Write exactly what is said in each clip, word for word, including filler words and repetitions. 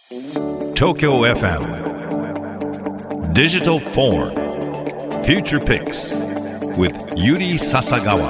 Tokyo エフエム Digital Forum Future Picks with Yuri Sasagawa。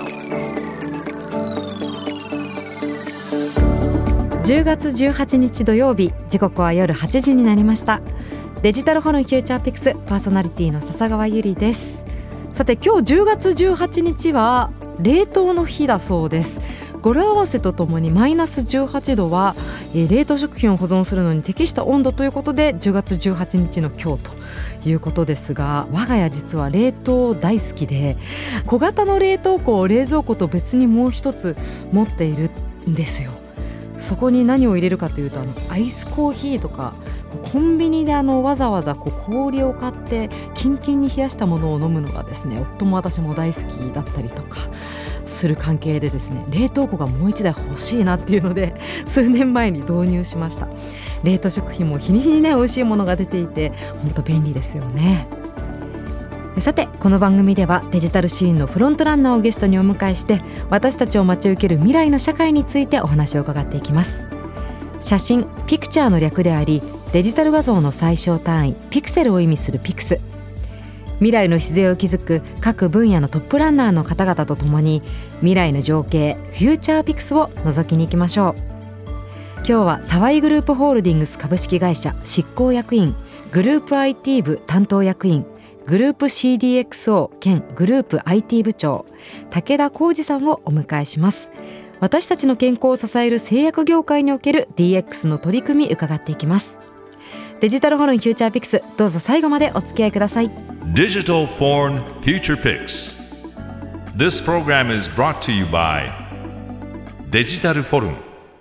じゅうがつじゅうはちにち土曜日、時刻は夜はちじになりました。デジタルフォルムフューチャーピックスパーソナリティの笹川ゆりです。さて、今日じゅうがつじゅうはちにちは冷凍の日だそうです。語呂合わせとともにマイナスじゅうはちどは、えー、冷凍食品を保存するのに適した温度ということでじゅうがつじゅうはちにちの今日ということですが、我が家実は冷凍大好きで、小型の冷凍庫を冷蔵庫と別にもう一つ持っているんですよ。そこに何を入れるかというと、あのアイスコーヒーとかコンビニであのわざわざこう氷を買ってキンキンに冷やしたものを飲むのがですね、夫も私も大好きだったりとかする関係でですね、冷凍庫がもう一台欲しいなっていうので数年前に導入しました。冷凍食品も日に日にね美味しいものが出ていて本当便利ですよね。さて、この番組ではデジタルシーンのフロントランナーをゲストにお迎えして、私たちを待ち受ける未来の社会についてお話を伺っていきます。写真、ピクチャーの略であり、デジタル画像の最小単位ピクセルを意味するピクス。未来の礎を築く各分野のトップランナーの方々とともに、未来の情景フューチャーピクスを覗きに行きましょう。今日は沢井グループホールディングス株式会社執行役員、グループ アイティー 部担当役員、グループ シーディーエックスオー 兼グループ アイティー 部長、武田浩二さんをお迎えします。私たちの健康を支える製薬業界における ディーエックス の取り組み伺っていきます。デジタルフォルムフューチャーピクス、どうぞ最後までお付き合いください。 Digital Forum Future Picks. This program is brought to you by デジタルフォルム。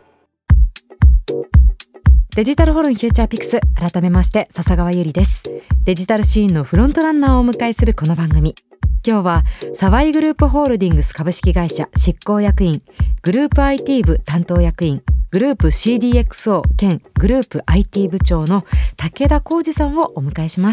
デジタルフォルムフューチャーピクス、改めまして笹川ゆりです。デジタルシーンのフロントランナーをお迎えするこの番組、今日は沢井グループホールディングス株式会社執行役員、グループ アイティー 部担当役員、グループ シーディーエックスオー 兼グループ アイティー 部長の武田浩二さんをお迎えします。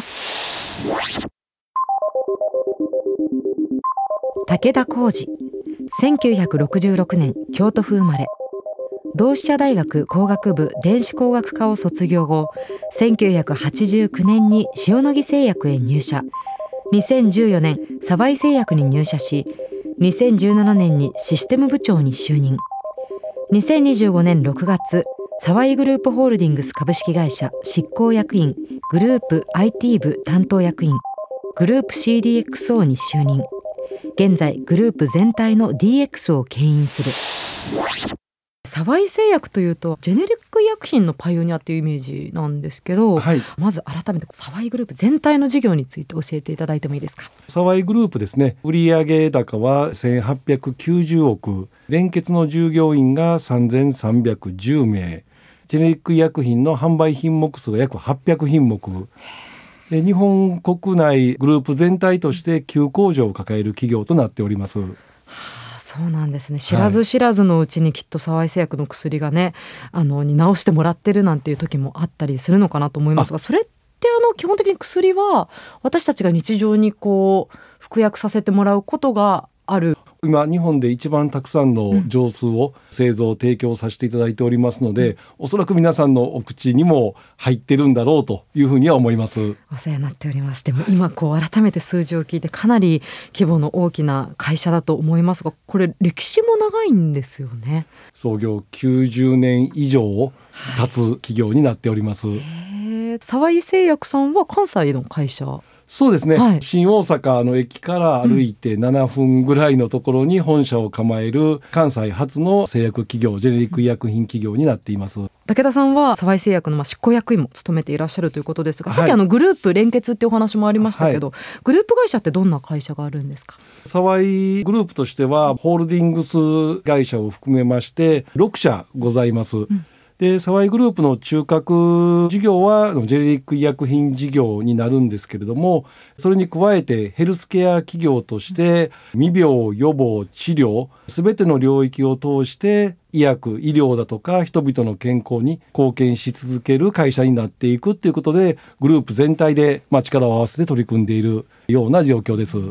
武田浩二、せんきゅうひゃくろくじゅうろくねん京都府生まれ。同志社大学工学部電子工学科を卒業後、せんきゅうひゃくはちじゅうきゅうねんに塩野義製薬へ入社。にせんじゅうよねん沢井製薬に入社し、にせんじゅうななねんにシステム部長に就任。にせんにじゅうごねんろくがつ、沢井グループホールディングス株式会社執行役員、グループ アイティー 部担当役員、グループ シーディーエックスオー に就任。現在グループ全体の ディーエックス を牽引する。沢井製薬というとジェネリック医薬品のパイオニアというイメージなんですけど、はい、まず改めて沢井グループ全体の事業について教えていただいてもいいですか。 沢井グループですね、売上高はせんはっぴゃくきゅうじゅうおく、連結の従業員がさんぜんさんびゃくじゅうめい、ジェネリック医薬品の販売品目数が約はっぴゃくひんもくで、日本国内グループ全体としてきゅうこうじょうを抱える企業となっております。はあ、そうなんですね。知らず知らずのうちにきっと沢井製薬の薬がね、あのに直してもらってるなんていう時もあったりするのかなと思いますが、それってあの基本的に薬は私たちが日常にこう服薬させてもらうことがある。 今日本で一番たくさんの錠数を製造提供させていただいておりますので、うん、おそらく皆さんのお口にも入ってるんだろうというふうには思います。 お世話になっております。でも今こう改めて数字を聞いてかなり規模の大きな会社だと思いますが、これ歴史も長いんですよね。 創業きゅうじゅうねん以上経つ企業になっております。 はい、へー、沢井製薬さんは関西の会社。 そうですね、 はい、 新大阪の駅から歩いてななふんぐらいのところに本社を構える関西初の製薬企業、ジェネリック医薬品企業になっています。 武田さんは沢井製薬の執行役員も務めていらっしゃるということですが、はい、さっきあのグループ連結っていうお話もありましたけど、はい、グループ会社ってどんな会社があるんですか。 沢井グループとしてはホールディングス会社を含めましてろくしゃございます。うん、で沢井グループの中核事業はジェネリック医薬品事業になるんですけれども、それに加えてヘルスケア企業として未病予防治療すべての領域を通して医薬医療だとか人々の健康に貢献し続ける会社になっていくということで、グループ全体でまあ力を合わせて取り組んでいるような状況です。うん、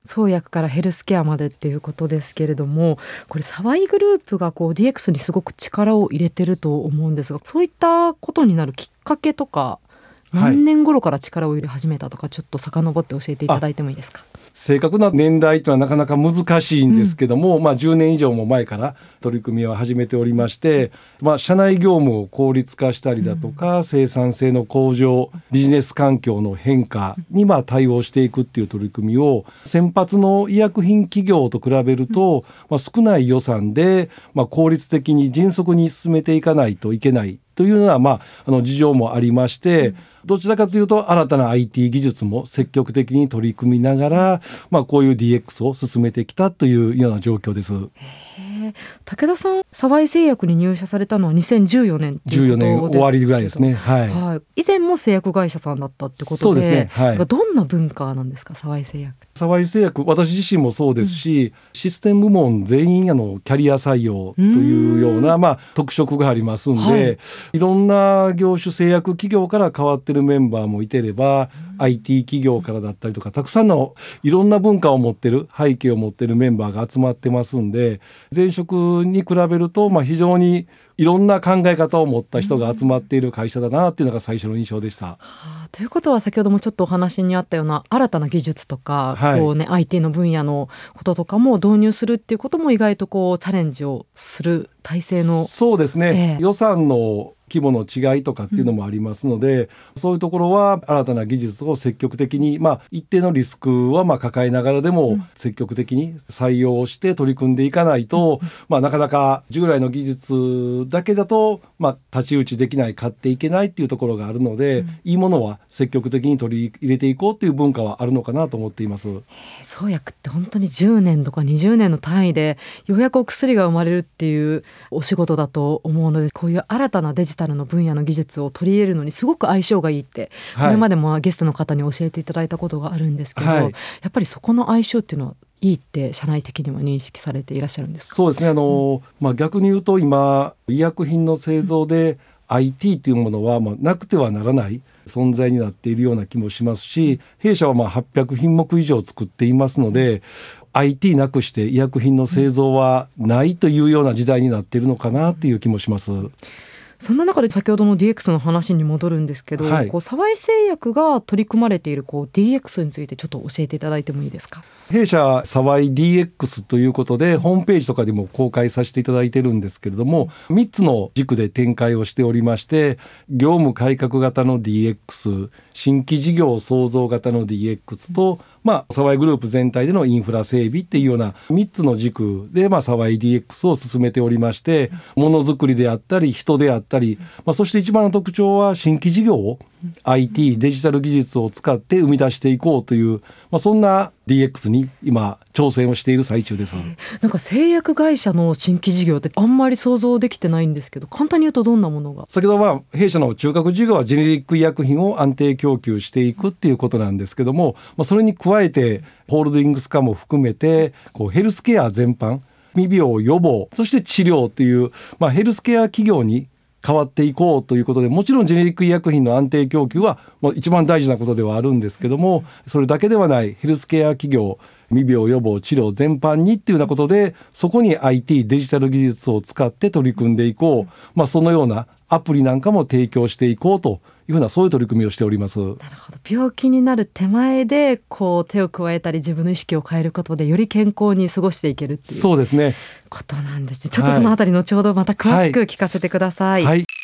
創薬からヘルスケアまでっていうことですけれども、これ沢井グループがこう ディーエックス にすごく力を入れてると思うんですが、そういったことになるきっかけとか、何年頃から力を入れ始めたとか、ちょっと遡って教えていただいてもいいですか。 正確な年代というのはなかなか難しいんですけども、うんまあ、じゅうねん以上も前から取り組みを始めておりまして、まあ、社内業務を効率化したりだとか、うん、生産性の向上、ビジネス環境の変化にまあ対応していくっていう取り組みを、先発の医薬品企業と比べると、うんまあ、少ない予算で、まあ、効率的に迅速に進めていかないといけないというような、まあ、あの事情もありまして、うんどちらかというと新たな アイティー 技術も積極的に取り組みながら、まあ、こういう ディーエックス を進めてきたというような状況です。 へー、武田さん、沢井製薬に入社されたのはにせんじゅうよねんということですけど、じゅうよねん終わりぐらいですね、はいはい、以前も製薬会社さんだったってことで、 そうですね、はい、 どんな文化なんですか、沢井製薬。 沢井製薬、私自身もそうですし、うん、システム部門全員あのキャリア採用というような、まあ、特色がありますんで、はい、いろんな業種製薬企業から変わってるメンバーもいてれば、うん、アイティー 企業からだったりとか、たくさんのいろんな文化を持ってる、背景を持ってるメンバーが集まってますんで、前職に比べると、まあ、非常にいろんな考え方を持った人が集まっている会社だなっていうのが最初の印象でした。はあ、ということは先ほどもちょっとお話にあったような新たな技術とか、はいこうね、アイティー の分野のこととかも導入するっていうことも意外とこうチャレンジをする体制の。 そうですね、えー、予算の規模の違いとかっていうのもありますので、うん、そういうところは新たな技術を積極的に、まあ、一定のリスクはまあ抱えながらでも積極的に採用して取り組んでいかないと、うんまあ、なかなか従来の技術だけだと、まあ、太刀打ちできない、買っていけないっていうところがあるので、うん、いいものは積極的に取り入れていこうという文化はあるのかなと思っています。 創薬って本当にじゅうねんとかにじゅうねんの単位でようやくお薬が生まれるっていうお仕事だと思うので、こういう新たなデジタルの分野の技術を取り入れるのにすごく相性がいいって、はい、これまでもゲストの方に教えていただいたことがあるんですけど、はい、やっぱりそこの相性っていうのはいいって社内的には認識されていらっしゃるんですか。 そうですね、あの、うんまあ、逆に言うと今医薬品の製造で、うん、アイティー というものはまあなくてはならない存在になっているような気もしますし、弊社はまあはっぴゃくひんもく以上作っていますので、アイティー なくして医薬品の製造はないというような時代になっているのかなという気もします。 そんな中で先ほどの ディーエックス の話に戻るんですけど、はい、こう沢井製薬が取り組まれているこう ディーエックス についてちょっと教えていただいてもいいですか。 弊社沢井 ディーエックス ということでホームページとかでも公開させていただいてるんですけれども、みっつの軸で展開をしておりまして、業務改革型の ディーエックス、新規事業創造型の ディーエックス と、まあ、沢井グループ全体でのインフラ整備っていうようなみっつの軸で、まあ、沢井 ディーエックス を進めておりまして、ものづくりであったり人であったり、まあ、そして一番の特徴は新規事業を アイティー デジタル技術を使って生み出していこうという、まあ、そんな ディーエックス に今挑戦をしている最中です。 なんか製薬会社の新規事業ってあんまり想像できてないんですけど、簡単に言うとどんなものが。 先ほどは弊社の中核事業はジェネリック医薬品を安定供給していくっていうことなんですけども、まあ、それに加えてホールディングス化も含めてこうヘルスケア全般、未病予防、そして治療という、まあ、ヘルスケア企業に変わっていこうということで、もちろんジェネリック医薬品の安定供給はもう一番大事なことではあるんですけども、それだけではないヘルスケア企業、未病予防治療全般にっていうようなことで、そこに アイティー デジタル技術を使って取り組んでいこう、まあ、そのようなアプリなんかも提供していこうというふうな、そういう取り組みをしております。なるほど。病気になる手前でこう手を加えたり自分の意識を変えることでより健康に過ごしていけるっていうそうですねことなんです。ちょっとそのあたり後ほどまた詳しく聞かせてください。 はい、はい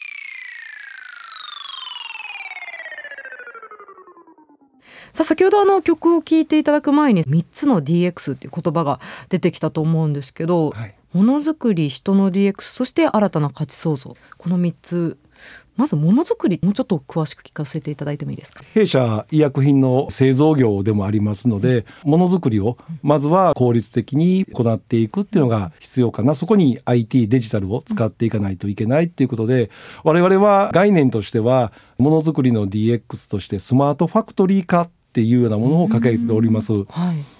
さあ先ほどあの曲を聴いていただく前にみっつの ディーエックス っていう言葉が出てきたと思うんですけど、はい、ものづくり、人の ディーエックス、そして新たな価値創造、このみっつ、まずものづくりもうちょっと詳しく聞かせていただいてもいいですか。 弊社医薬品の製造業でもありますので、ものづくりをまずは効率的に行っていくっていうのが必要かな。そこに アイティー デジタルを使っていかないといけないっていうことで、我々は概念としてはものづくりの ディーエックス としてスマートファクトリー化っていうようなものを掲げております。はい、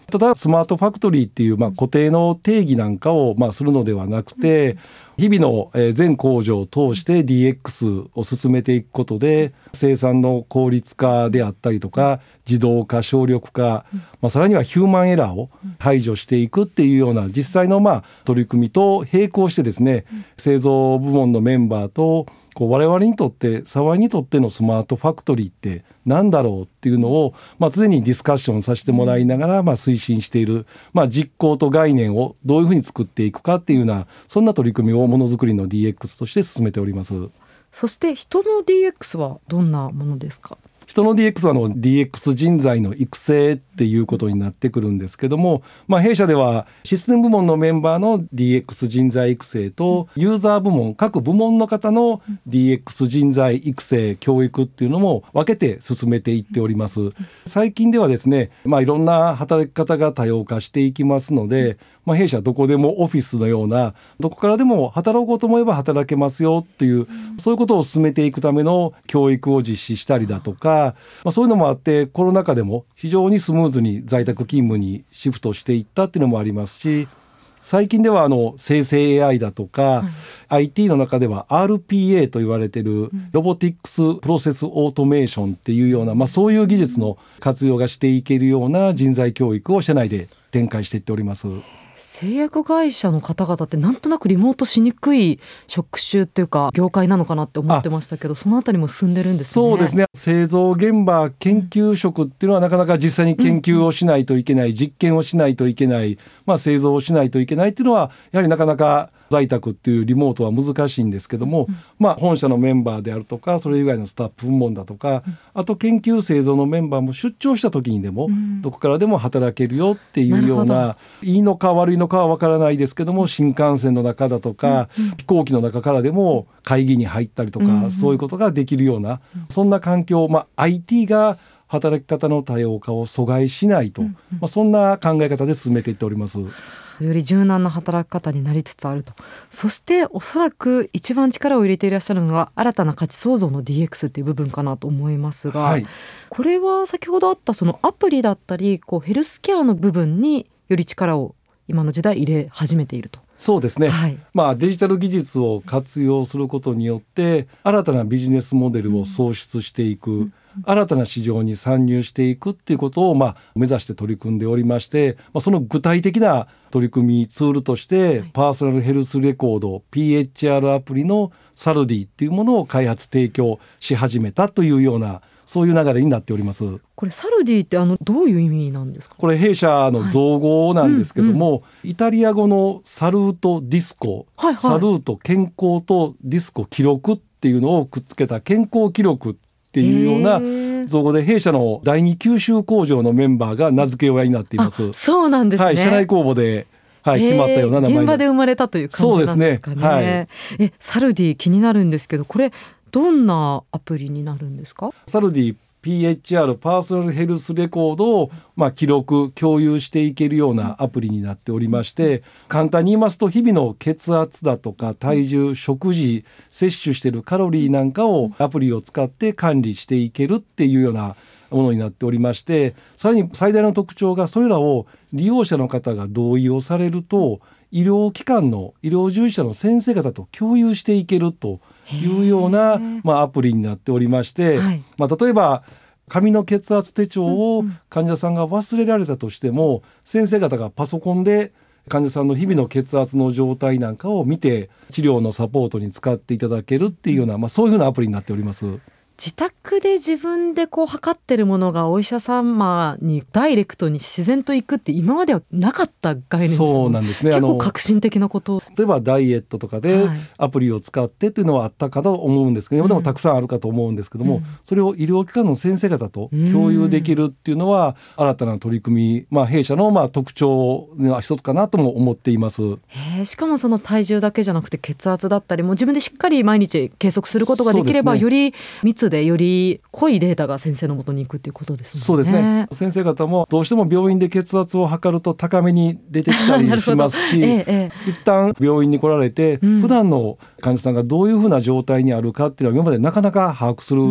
ただスマートファクトリーっていうまあ固定の定義なんかをまあするのではなくて、日々の全工場を通して ディーエックス を進めていくことで生産の効率化であったりとか自動化省力化、まあ、さらにはヒューマンエラーを排除していくっていうような実際のまあ取り組みと並行してですね、製造部門のメンバーとこう我々にとって沢井にとってのスマートファクトリーって何だろうっていうのを、まあ、常にディスカッションさせてもらいながら、まあ、推進している、まあ、実行と概念をどういうふうに作っていくかっていうようなそんな取り組みをものづくりの ディーエックス として進めております。 そして人の ディーエックス はどんなものですか？ 人の ディーエックス はあの ディーエックス 人材の育成っていうことになってくるんですけども、まあ、弊社ではシステム部門のメンバーの ディーエックス 人材育成とユーザー部門各部門の方の ディーエックス 人材育成教育っていうのも分けて進めていっております。最近ではですね、まあ、いろんな働き方が多様化していきますので、まあ、弊社どこでもオフィスのようなどこからでも働こうと思えば働けますよっていう、そういうことを進めていくための教育を実施したりだとか、まあ、そういうのもあってコロナ禍でも非常にスムーズに在宅勤務にシフトしていったっていうのもありますし、最近ではあの生成 エーアイ だとか、はい、アイティー の中では アールピーエー と言われているロボティックスプロセスオートメーションっていうような、まあ、そういう技術の活用がしていけるような人材教育を社内で展開していっております。 製薬会社の方々ってなんとなくリモートしにくい職種っていうか業界なのかなって思ってましたけど、そのあたりも進んでるんですね。 そうですね。製造現場研究職っていうのはなかなか実際に研究をしないといけない、うんうん、実験をしないといけない、まあ、製造をしないといけないっていうのはやはりなかなか在宅っていうリモートは難しいんですけども、うんまあ、本社のメンバーであるとかそれ以外のスタッフ部門だとか、うん、あと研究製造のメンバーも出張した時にでも、うん、どこからでも働けるよっていうようないいのか悪いのかは分からないですけども、新幹線の中だとか、うん、飛行機の中からでも会議に入ったりとか、うん、そういうことができるような、うん、そんな環境、まあ、アイティー が働き方の多様化を阻害しないと、うんまあ、そんな考え方で進めていっております。 より柔軟な働き方になりつつあると。そしておそらく一番力を入れていらっしゃるのが新たな価値創造の ディーエックス っていう部分かなと思いますが、はい、これは先ほどあったそのアプリだったりこうヘルスケアの部分により力を今の時代入れ始めていると。 そうですね、はいまあ、デジタル技術を活用することによって新たなビジネスモデルを創出していく、うん新たな市場に参入していくっていうことをまあ目指して取り組んでおりまして、まあ、その具体的な取り組みツールとしてパーソナルヘルスレコード ピーエイチアール アプリのサルディっていうものを開発提供し始めたというようなそういう流れになっております。 これサルディってあのどういう意味なんですか？ これ弊社の造語なんですけども、はいうんうん、イタリア語のサルートディスコ、はいはい、サルート健康とディスコ記録っていうのをくっつけた健康記録っていうような造語で弊社の第二九州工場のメンバーが名付け親になっています。 そうなんですね、 はい、社内公募で、はい、決まったような名前現場で生まれたという感じなんですかね。 そうですね、 はい、えサルディ気になるんですけどこれどんなアプリになるんですか？ サルディピーエイチアール パーソナルヘルスレコードを、まあ、記録共有していけるようなアプリになっておりまして、簡単に言いますと日々の血圧だとか体重、食事、摂取しているカロリーなんかをアプリを使って管理していけるっていうようなものになっておりまして、さらに最大の特徴がそれらを利用者の方が同意をされると医療機関の医療従事者の先生方と共有していけるというような、まあ、アプリになっておりまして、はいまあ、例えば紙の血圧手帳を患者さんが忘れられたとしても、うんうん、先生方がパソコンで患者さんの日々の血圧の状態なんかを見て治療のサポートに使っていただけるっていうような、まあ、そういうふうなアプリになっております。 自宅で自分でこう測ってるものがお医者様にダイレクトに自然といくって今まではなかった概念ですもん。 そうなんですね。 結構革新的なこと。 例えばダイエットとかでアプリを使ってっていうのはあったかと思うんですけど、はい、今でもたくさんあるかと思うんですけども、うん、それを医療機関の先生方と共有できるっていうのは新たな取り組み、まあ、弊社のまあ特徴の一つかなとも思っています。 へー、しかもその体重だけじゃなくて血圧だったりも自分でしっかり毎日計測することができれば、ね、より密でより濃いデータが先生の元に行くっていうことですもんね。 そうですね。先生方もどうしても病院で血圧を測ると高めに出てきたりしますし、ええ、一旦病院に来られて、うん、普段の患者さんがどういうふうな状態にあるかっていうのは今までなかなか把握する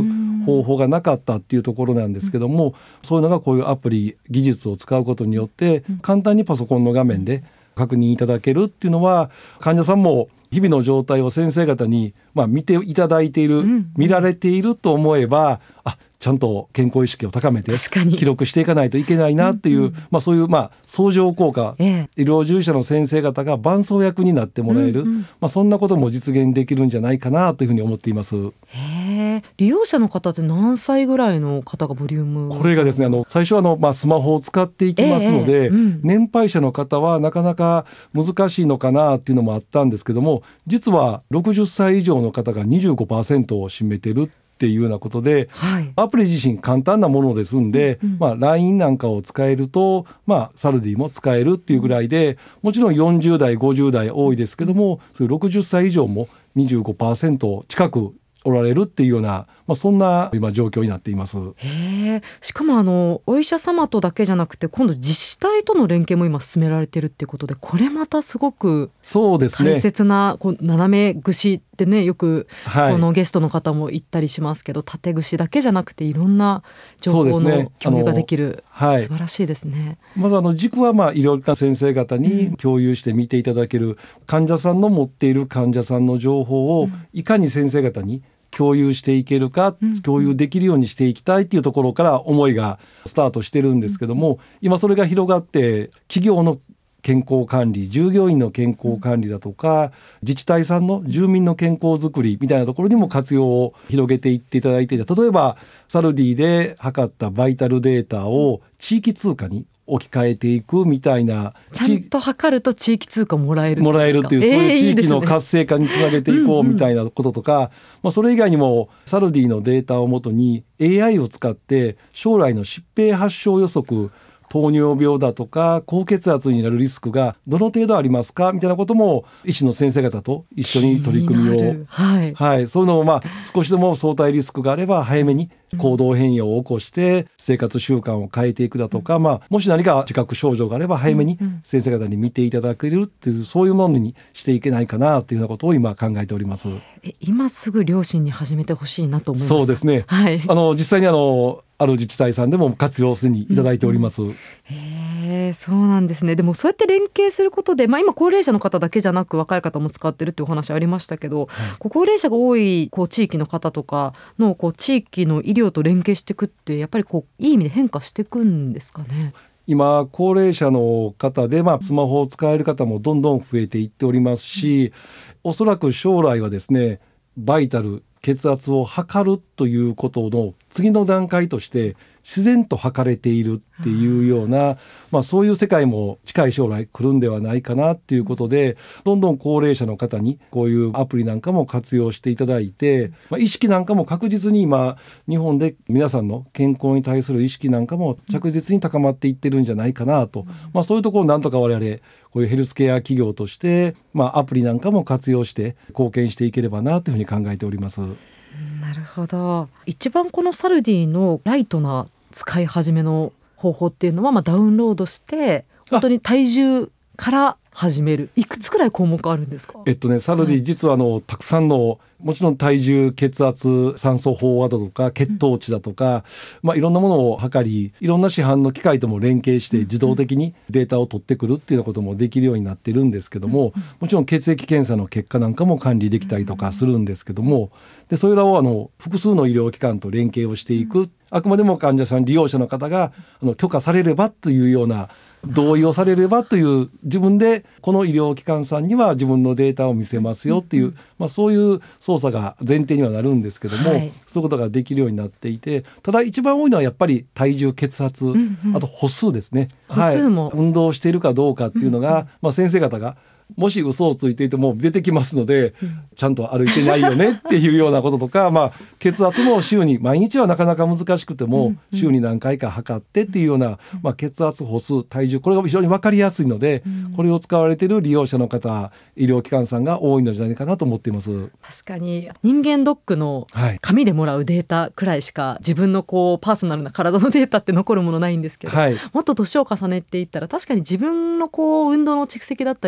方法がなかったっていうところなんですけども、うん、そういうのがこういうアプリ技術を使うことによって簡単にパソコンの画面で確認いただけるっていうのは、患者さんも日々の状態を先生方にまあ見ていただいている、うん、見られていると思えば、あ、ちゃんと健康意識を高めて記録していかないといけないなっていう、うんうん、まあ、そういうまあ相乗効果、ええ、医療従事者の先生方が伴走役になってもらえる、うんうん、まあ、そんなことも実現できるんじゃないかなというふうに思っています。 へー、利用者の方って何歳ぐらいの方がボリューム？ これがですね、あの最初はあの、まあ、スマホを使っていきますので、ええうん、年配者の方はなかなか難しいのかなっていうのもあったんですけども、実はろくじゅっさい以上の方が にじゅうごパーセント を占めてるっていうようなことで、はい、アプリ自身簡単なものですんで、うんうん、まあ、ライン なんかを使えると、まあ、サルディも使えるっていうぐらいで、もちろんよんじゅう代ごじゅう代多いですけども、そういうろくじゅっさい以上も にじゅうごパーセント 近くおられるっていうような、まあ、そんな今状況になっています。 へー、しかもあのお医者様とだけじゃなくて、今度自治体との連携も今進められてるっていうことで、これまたすごく大切な、こう斜め串ってね、よくこのゲストの方も言ったりしますけど、はい、縦串だけじゃなくていろんな情報の共有ができる、はい、素晴らしいですね。 まずあの軸はまあ医療機関先生方に共有して見ていただける、うん、患者さんの持っている患者さんの情報をいかに先生方に共有していけるか、うん、共有できるようにしていきたいっていうところから思いがスタートしてるんですけども、うん、今それが広がって企業の健康管理、従業員の健康管理だとか、自治体さんの住民の健康づくりみたいなところにも活用を広げていっていただいて、例えばサルディで測ったバイタルデータを地域通貨に置き換えていくみたいな、 ちゃんと測ると地域通貨もらえるもらえるっていう、そういう地域の活性化につなげていこうみたいなこととか、うんうん、まあ、それ以外にもサルディのデータをもとに エーアイ を使って将来の疾病発症予測、糖尿病だとか高血圧になるリスクがどの程度ありますかみたいなことも医師の先生方と一緒に取り組みを、はいはい、そういうのをまあ少しでも相対リスクがあれば早めに行動変容を起こして生活習慣を変えていくだとか、まあ、もし何か自覚症状があれば早めに先生方に見ていただけるっていう、そういうものにしていけないかなというようなことを今考えております。 え今すぐ両親に始めてほしいなと思いました。 そうですね、はい、あの実際にあのある自治体さんでも活用するにいただいております。うんうん、 へー、そうなんですね。でもそうやって連携することで、まあ、今高齢者の方だけじゃなく若い方も使ってるっていうお話ありましたけど、はい、こう高齢者が多いこう地域の方とかのこう地域の医療と連携していくってやっぱりこういい意味で変化していくんですかね。 今高齢者の方で、まあ、スマホを使える方もどんどん増えていっておりますし、うん、おそらく将来はですね、バイタル血圧を測るということの次の段階として自然と測れているっていうような、まあ、そういう世界も近い将来来るんではないかなっていうことで、どんどん高齢者の方にこういうアプリなんかも活用していただいて、まあ、意識なんかも確実に今日本で皆さんの健康に対する意識なんかも着実に高まっていってるんじゃないかなと、まあ、そういうところをなんとか我々こういうヘルスケア企業として、まあ、アプリなんかも活用して貢献していければなというふうに考えております。 なるほど。一番このサルディのライトな使い始めの方法っていうのは、まあ、ダウンロードして本当に体重から始める、いくつくらい項目あるんですか？ えっとね、サルディ実はあの、はい、たくさんのもちろん体重、血圧、酸素飽和度とか血糖値だとか、うん、まあ、いろんなものを測り、いろんな市販の機械とも連携して自動的にデータを取ってくるっていうようなこともできるようになってるんですけども、うん、もちろん血液検査の結果なんかも管理できたりとかするんですけども、でそれらをあの複数の医療機関と連携をしていく、あくまでも患者さん利用者の方があの許可されればというような、同意をされればという、自分でこの医療機関さんには自分のデータを見せますよっていう、まあ、そういう操作が前提にはなるんですけども、はい、そういうことができるようになっていて、ただ一番多いのはやっぱり体重、血圧、うんうん、あと歩数ですね。 歩数も、 はい、運動しているかどうかっていうのが、うんうん、まあ、先生方がもし嘘をついていても出てきますので、うん、ちゃんと歩いてないよねっていうようなこととか、まあ、血圧も週に毎日はなかなか難しくても、うん、週に何回か測ってっていうような、まあ、血圧、歩数、体重、これが非常に分かりやすいので、うん、これを使われている利用者の方、医療機関さんが多いのじゃないかなと思っています。 確かに人間ドックの紙でもらうデータくらいしか、はい、自分のこうパーソナルな体のデータって残るものないんですけど、はい、もっと年を重ねていったら確かに自分のこう運動の蓄積だったりとか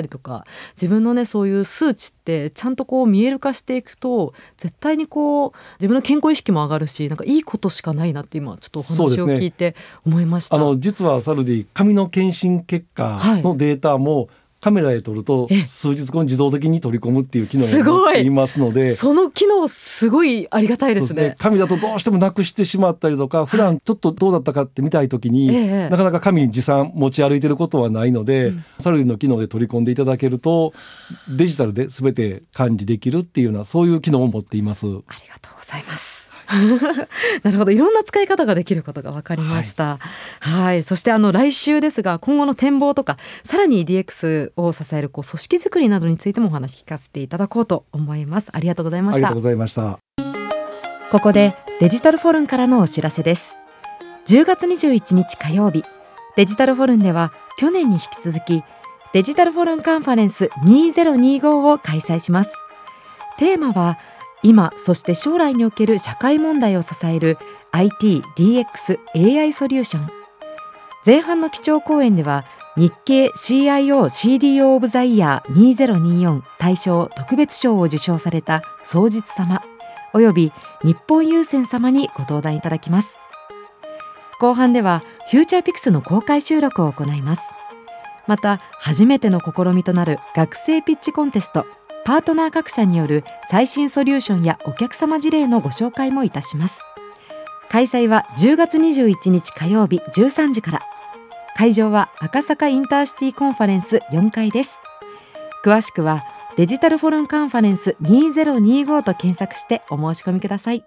自分のねそういう数値ってちゃんとこう見える化していくと絶対にこう自分の健康意識も上がるし、なんかいいことしかないなって今ちょっとお話を聞いて思いました。 あの実はサルディ髪の検診結果のデータも、はい、カメラで撮ると数日後に自動的に取り込むっていう機能が持っていますので、 その機能すごいありがたいですね。 そうですね、紙だとどうしてもなくしてしまったりとか、普段ちょっとどうだったかって見たいときに、ええ、なかなか紙持参持ち歩いてることはないので、うん、サルディの機能で取り込んでいただけるとデジタルで全て管理できるっていうようなそういう機能を持っています。ありがとうございます。なるほど、いろんな使い方ができることが分かりました。はい、はい、そしてあの来週ですが、今後の展望とかさらに ディーエックス を支えるこう組織づくりなどについてもお話聞かせていただこうと思います。ありがとうございました。 ありがとうございました。 ここでデジタルフォルンからのお知らせです。じゅうがつにじゅういちにち火曜日、デジタルフォルンでは去年に引き続きデジタルフォルンカンファレンスにせんにじゅうごを開催します。テーマは今そして将来における社会問題を支える アイティー、ディーエックス、エーアイ ソリューション。前半の基調講演では日経 シーアイオー、シーディーオー オブザイヤーにせんにじゅうよん大賞特別賞を受賞された双日様および日本郵船様にご登壇いただきます。後半ではフューチャーピクスの公開収録を行います。また初めての試みとなる学生ピッチコンテスト、パートナー各社による最新ソリューションやお客様事例のご紹介もいたします。開催はじゅうがつにじゅういちにち火曜日じゅうさんじから。会場は赤坂インターシティコンファレンスよんかいです。詳しくはデジタルフォルンカンファレンスにせんにじゅうごと検索してお申し込みください。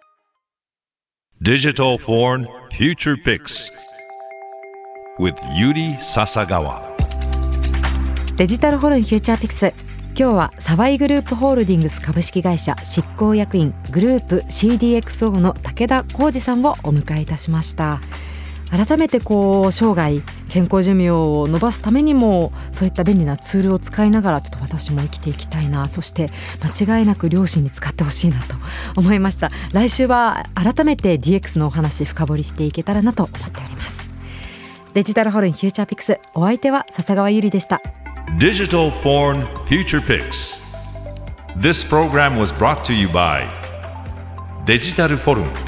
Digital Foreign Future Picks with Yuri Sasagawa。 デジタルフォルンフューチャーピクス、今日は沢井グループホールディングス株式会社執行役員グループ シーディーエックスオー の武田浩二さんをお迎えいたしました。改めてこう生涯健康寿命を伸ばすためにもそういった便利なツールを使いながらちょっと私も生きていきたいな、そして間違いなく両親に使ってほしいなと思いました。来週は改めて ディーエックス のお話深掘りしていけたらなと思っております。デジタルフォルンフューチャーピクス、お相手は笹川ゆりでした。 Digital Foreign Future Picks. This program was brought to you by デジタルフォルン。